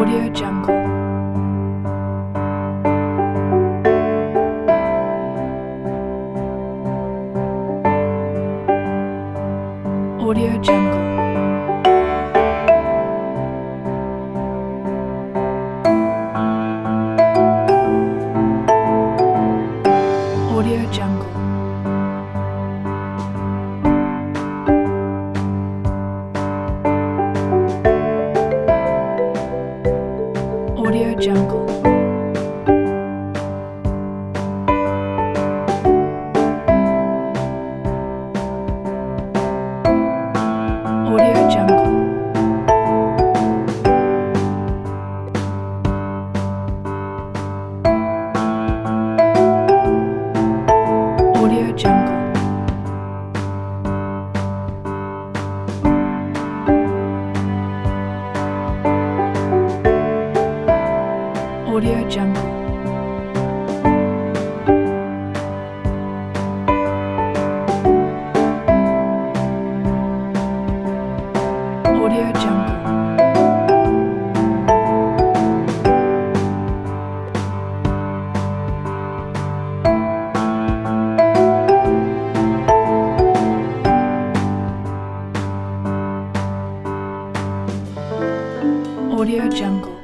Audio Jungle. Audio Jungle. Audio Jungle. Audio Jungle. Audio Jungle. Audio Jungle. Audio Jungle. Audio Jungle. Audio Jungle.